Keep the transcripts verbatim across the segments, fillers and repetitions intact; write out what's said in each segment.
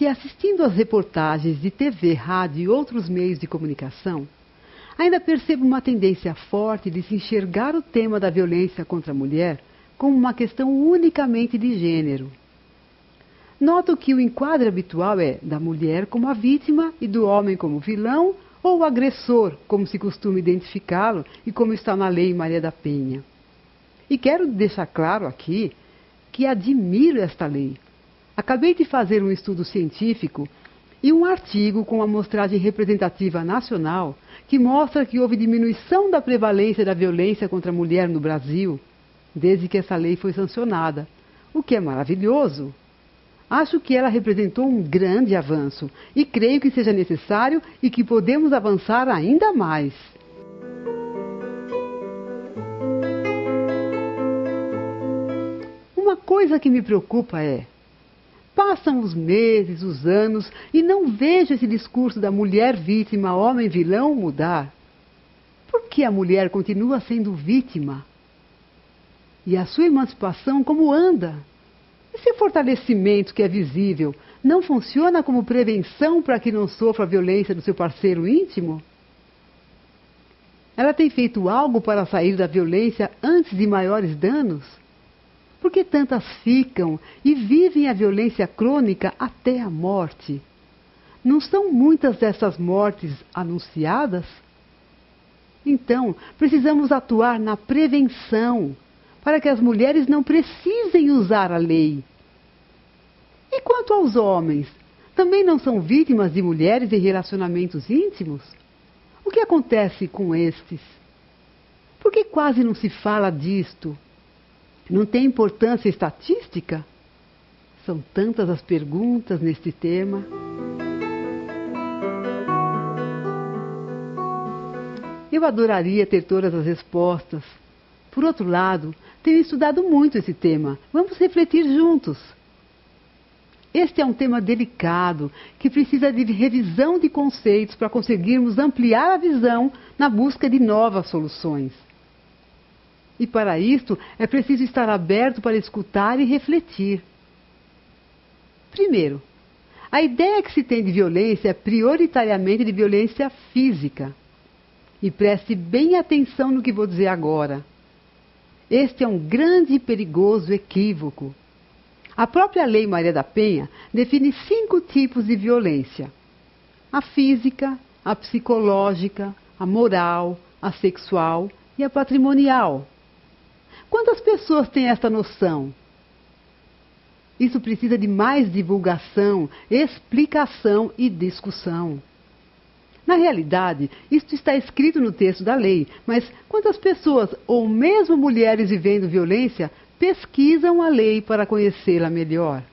que, assistindo às reportagens de T V, rádio e outros meios de comunicação, ainda percebo uma tendência forte de se enxergar o tema da violência contra a mulher como uma questão unicamente de gênero. Noto que o enquadro habitual é da mulher como a vítima e do homem como vilão ou o agressor, como se costuma identificá-lo e como está na Lei Maria da Penha. E quero deixar claro aqui que admiro esta lei. Acabei de fazer um estudo científico e um artigo com amostragem representativa nacional que mostra que houve diminuição da prevalência da violência contra a mulher no Brasil desde que essa lei foi sancionada, o que é maravilhoso. Acho que ela representou um grande avanço e creio que seja necessário e que podemos avançar ainda mais. Uma coisa que me preocupa é: passam os meses, os anos e não vejo esse discurso da mulher vítima, homem vilão mudar. Por que a mulher continua sendo vítima? E a sua emancipação como anda? Esse fortalecimento que é visível não funciona como prevenção para que não sofra a violência do seu parceiro íntimo? Ela tem feito algo para sair da violência antes de maiores danos? Por que tantas ficam e vivem a violência crônica até a morte? Não são muitas dessas mortes anunciadas? Então, precisamos atuar na prevenção, para que as mulheres não precisem usar a lei. E quanto aos homens, também não são vítimas de mulheres em relacionamentos íntimos? O que acontece com estes? Por que quase não se fala disto? Não tem importância estatística? São tantas as perguntas neste tema. Eu adoraria ter todas as respostas. Por outro lado, tenho estudado muito esse tema. Vamos refletir juntos. Este é um tema delicado, que precisa de revisão de conceitos para conseguirmos ampliar a visão na busca de novas soluções. E para isto, é preciso estar aberto para escutar e refletir. Primeiro, a ideia que se tem de violência é prioritariamente de violência física. E preste bem atenção no que vou dizer agora. Este é um grande e perigoso equívoco. A própria Lei Maria da Penha define cinco tipos de violência: a física, a psicológica, a moral, a sexual e a patrimonial. Quantas pessoas têm esta noção? Isso precisa de mais divulgação, explicação e discussão. Na realidade, isto está escrito no texto da lei, mas quantas pessoas, ou mesmo mulheres vivendo violência, pesquisam a lei para conhecê-la melhor?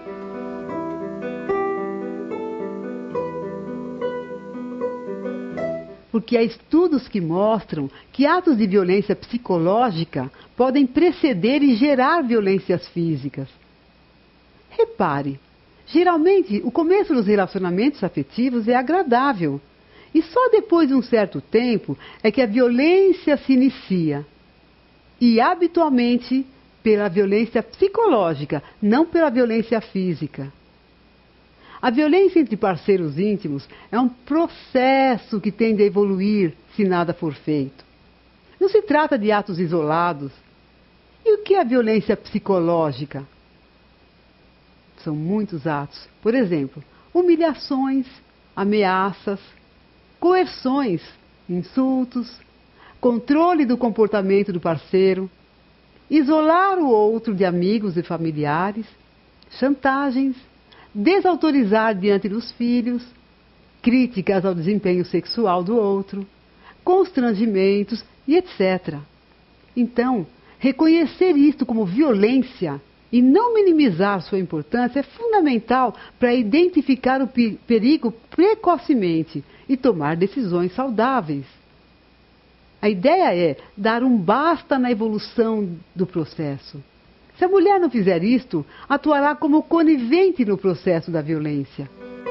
Porque há estudos que mostram que atos de violência psicológica podem preceder e gerar violências físicas. Repare, geralmente o começo dos relacionamentos afetivos é agradável. E só depois de um certo tempo é que a violência se inicia. E habitualmente pela violência psicológica, não pela violência física. A violência entre parceiros íntimos é um processo que tende a evoluir se nada for feito. Não se trata de atos isolados. E o que é a violência psicológica? São muitos atos. Por exemplo, humilhações, ameaças, coerções, insultos, controle do comportamento do parceiro, isolar o outro de amigos e familiares, chantagens, desautorizar diante dos filhos, críticas ao desempenho sexual do outro, constrangimentos e etcétera. Então, reconhecer isto como violência e não minimizar sua importância é fundamental para identificar o perigo precocemente e tomar decisões saudáveis. A ideia é dar um basta na evolução do processo. Se a mulher não fizer isto, atuará como conivente no processo da violência.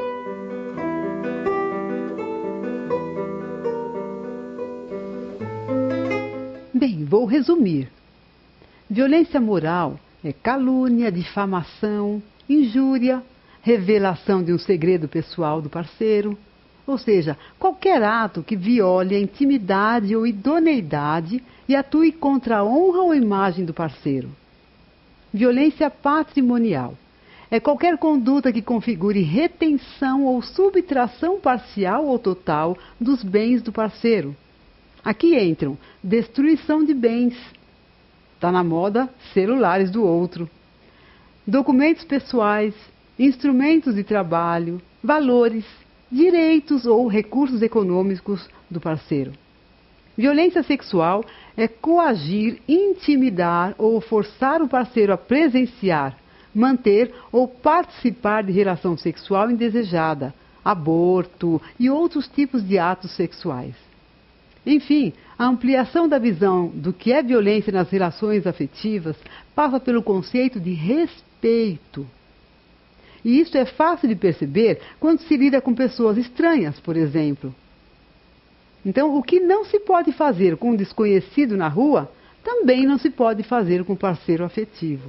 Bem, vou resumir. Violência moral é calúnia, difamação, injúria, revelação de um segredo pessoal do parceiro, ou seja, qualquer ato que viole a intimidade ou idoneidade e atue contra a honra ou imagem do parceiro. Violência patrimonial é qualquer conduta que configure retenção ou subtração parcial ou total dos bens do parceiro. Aqui entram destruição de bens, está na moda celulares do outro, documentos pessoais, instrumentos de trabalho, valores, direitos ou recursos econômicos do parceiro. Violência sexual é coagir, intimidar ou forçar o parceiro a presenciar, manter ou participar de relação sexual indesejada, aborto e outros tipos de atos sexuais. Enfim, a ampliação da visão do que é violência nas relações afetivas passa pelo conceito de respeito. E isso é fácil de perceber quando se lida com pessoas estranhas, por exemplo. Então, o que não se pode fazer com um desconhecido na rua, também não se pode fazer com um parceiro afetivo.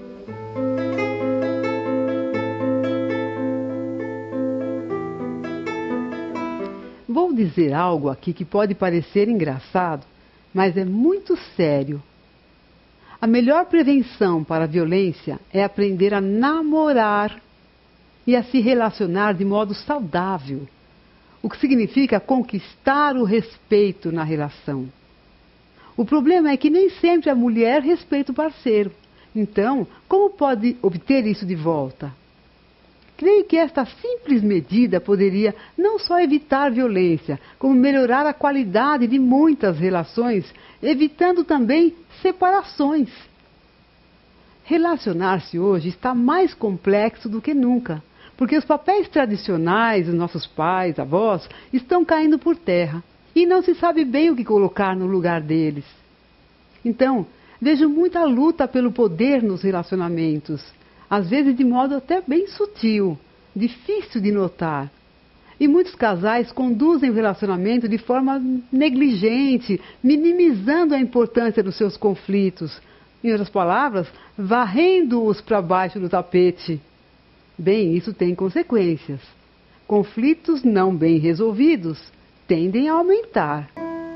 Vou dizer algo aqui que pode parecer engraçado, mas é muito sério. A melhor prevenção para a violência é aprender a namorar e a se relacionar de modo saudável, o que significa conquistar o respeito na relação. O problema é que nem sempre a mulher respeita o parceiro. Então, como pode obter isso de volta? Creio que esta simples medida poderia não só evitar violência, como melhorar a qualidade de muitas relações, evitando também separações. Relacionar-se hoje está mais complexo do que nunca, porque os papéis tradicionais dos nossos pais, avós, estão caindo por terra e não se sabe bem o que colocar no lugar deles. Então, vejo muita luta pelo poder nos relacionamentos, às vezes de modo até bem sutil, difícil de notar. E muitos casais conduzem o relacionamento de forma negligente, minimizando a importância dos seus conflitos. Em outras palavras, varrendo-os para baixo do tapete. Bem, isso tem consequências. Conflitos não bem resolvidos tendem a aumentar.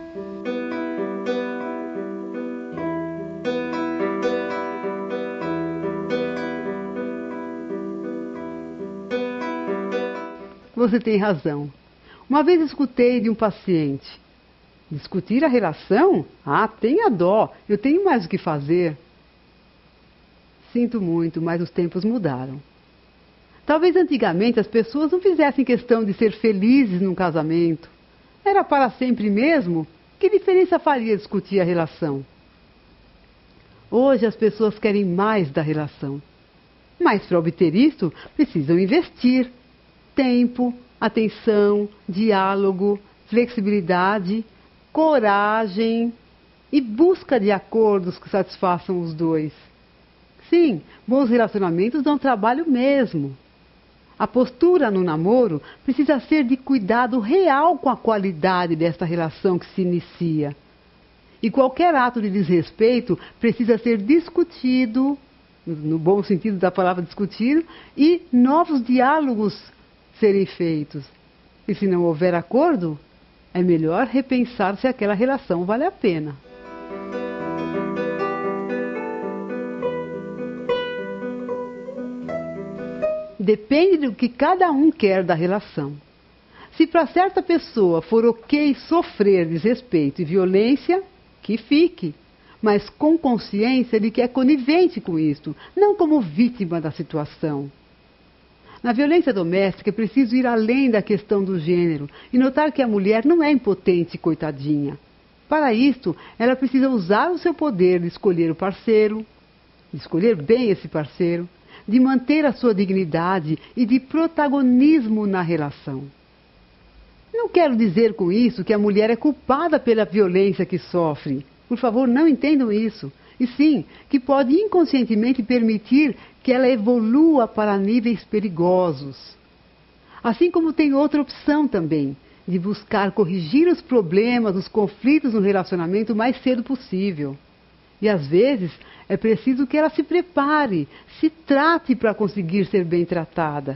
Você tem razão. Uma vez escutei de um paciente: discutir a relação? Ah, tenha dó, eu tenho mais o que fazer. Sinto muito, mas os tempos mudaram. Talvez antigamente as pessoas não fizessem questão de ser felizes num casamento. Era para sempre mesmo? Que diferença faria discutir a relação? Hoje as pessoas querem mais da relação. Mas para obter isso, precisam investir tempo, atenção, diálogo, flexibilidade, coragem e busca de acordos que satisfaçam os dois. Sim, bons relacionamentos dão trabalho mesmo. A postura no namoro precisa ser de cuidado real com a qualidade desta relação que se inicia. E qualquer ato de desrespeito precisa ser discutido, no bom sentido da palavra discutido, e novos diálogos serem feitos. E se não houver acordo, é melhor repensar se aquela relação vale a pena. Depende do que cada um quer da relação. Se para certa pessoa for ok sofrer desrespeito e violência, que fique, mas com consciência de que é conivente com isto, não como vítima da situação. Na violência doméstica é preciso ir além da questão do gênero e notar que a mulher não é impotente e coitadinha. Para isto, ela precisa usar o seu poder de escolher o parceiro, de escolher bem esse parceiro, de manter a sua dignidade e de protagonismo na relação. Não quero dizer com isso que a mulher é culpada pela violência que sofre. Por favor, não entendam isso. E sim, que pode inconscientemente permitir que ela evolua para níveis perigosos. Assim como tem outra opção também, de buscar corrigir os problemas, os conflitos no relacionamento o mais cedo possível. E às vezes é preciso que ela se prepare, se trate para conseguir ser bem tratada.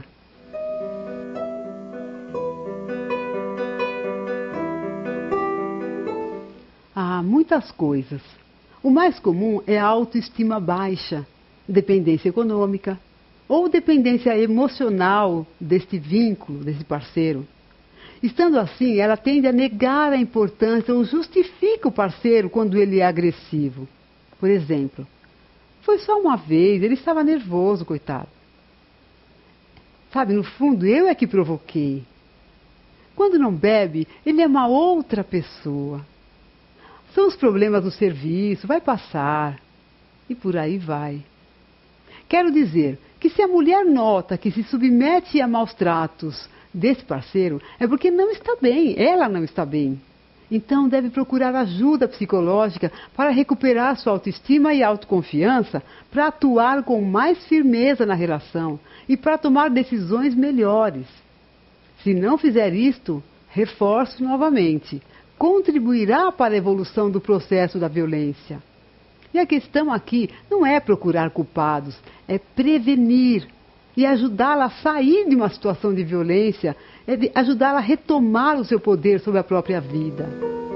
Há muitas coisas. O mais comum é a autoestima baixa, dependência econômica ou dependência emocional deste vínculo, desse parceiro. Estando assim, ela tende a negar a importância ou justifica o parceiro quando ele é agressivo. Por exemplo, foi só uma vez, ele estava nervoso, coitado. Sabe, no fundo, eu é que provoquei. Quando não bebe, ele é uma outra pessoa. São os problemas do serviço, vai passar. E por aí vai. Quero dizer que se a mulher nota que se submete a maus tratos desse parceiro, é porque não está bem, ela não está bem. Então deve procurar ajuda psicológica para recuperar sua autoestima e autoconfiança, para atuar com mais firmeza na relação e para tomar decisões melhores. Se não fizer isto, reforço novamente, contribuirá para a evolução do processo da violência. E a questão aqui não é procurar culpados, é prevenir e ajudá-la a sair de uma situação de violência, é de ajudá-la a retomar o seu poder sobre a própria vida.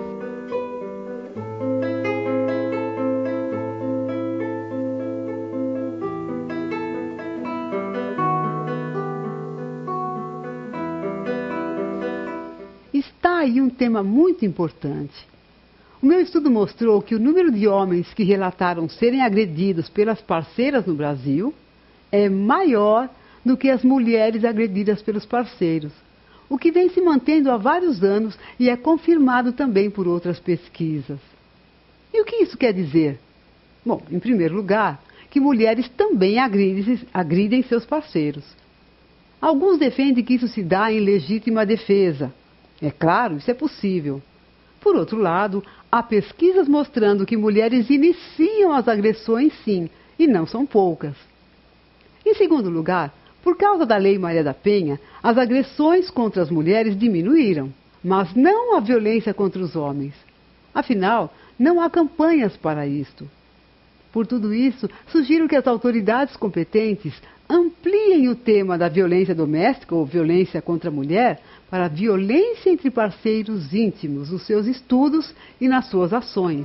Está aí um tema muito importante. O meu estudo mostrou que o número de homens que relataram serem agredidos pelas parceiras no Brasil é maior do que as mulheres agredidas pelos parceiros, o que vem se mantendo há vários anos e é confirmado também por outras pesquisas. E o que isso quer dizer? Bom, em primeiro lugar, que mulheres também agridem, agridem seus parceiros. Alguns defendem que isso se dá em legítima defesa. É claro, isso é possível. Por outro lado, há pesquisas mostrando que mulheres iniciam as agressões sim, e não são poucas. Em segundo lugar, por causa da Lei Maria da Penha, as agressões contra as mulheres diminuíram, mas não a violência contra os homens. Afinal, não há campanhas para isto. Por tudo isso, sugiro que as autoridades competentes ampliem o tema da violência doméstica ou violência contra a mulher para a violência entre parceiros íntimos, nos seus estudos e nas suas ações.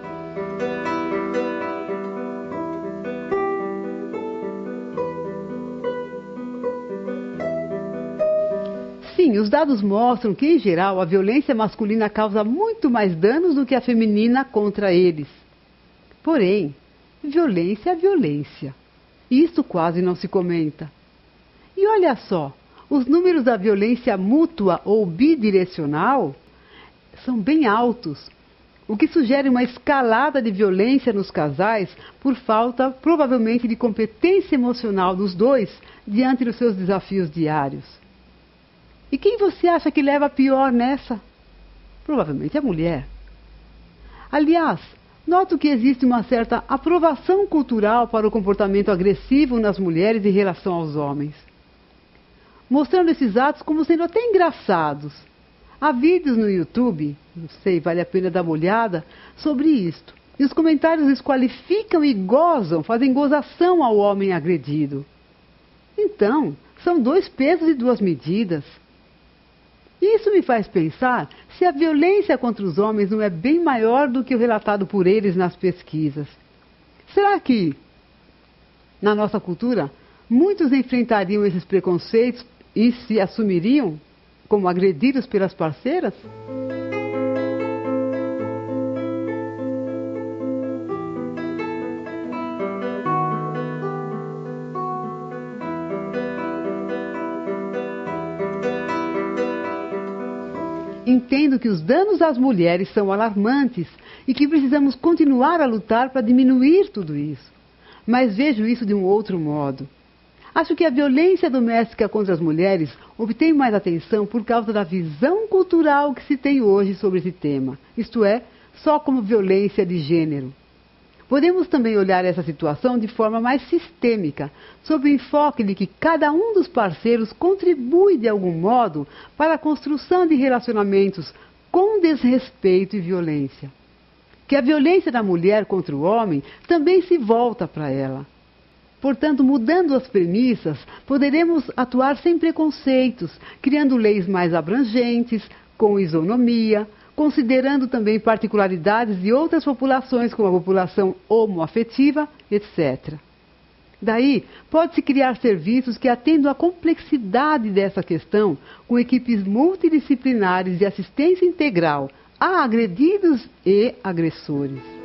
Sim, os dados mostram que, em geral, a violência masculina causa muito mais danos do que a feminina contra eles. Porém, violência é violência. Isso quase não se comenta. E olha só, os números da violência mútua ou bidirecional são bem altos, o que sugere uma escalada de violência nos casais por falta, provavelmente, de competência emocional dos dois diante dos seus desafios diários. E quem você acha que leva pior nessa? Provavelmente a mulher. Aliás, noto que existe uma certa aprovação cultural para o comportamento agressivo nas mulheres em relação aos homens, mostrando esses atos como sendo até engraçados. Há vídeos no YouTube, não sei, vale a pena dar uma olhada, sobre isto. E os comentários desqualificam e gozam, fazem gozação ao homem agredido. Então, são dois pesos e duas medidas. Isso me faz pensar se a violência contra os homens não é bem maior do que o relatado por eles nas pesquisas. Será que, na nossa cultura, muitos enfrentariam esses preconceitos e se assumiriam como agredidos pelas parceiras? Entendo que os danos às mulheres são alarmantes e que precisamos continuar a lutar para diminuir tudo isso. Mas vejo isso de um outro modo. Acho que a violência doméstica contra as mulheres obtém mais atenção por causa da visão cultural que se tem hoje sobre esse tema, isto é, só como violência de gênero. Podemos também olhar essa situação de forma mais sistêmica, sob o enfoque de que cada um dos parceiros contribui de algum modo para a construção de relacionamentos com desrespeito e violência. que a violência da mulher contra o homem também se volta para ela. Portanto, mudando as premissas, poderemos atuar sem preconceitos, criando leis mais abrangentes, com isonomia, considerando também particularidades de outras populações, como a população homoafetiva, etcétera. Daí, pode-se criar serviços que atendam à complexidade dessa questão, com equipes multidisciplinares de assistência integral a agredidos e agressores.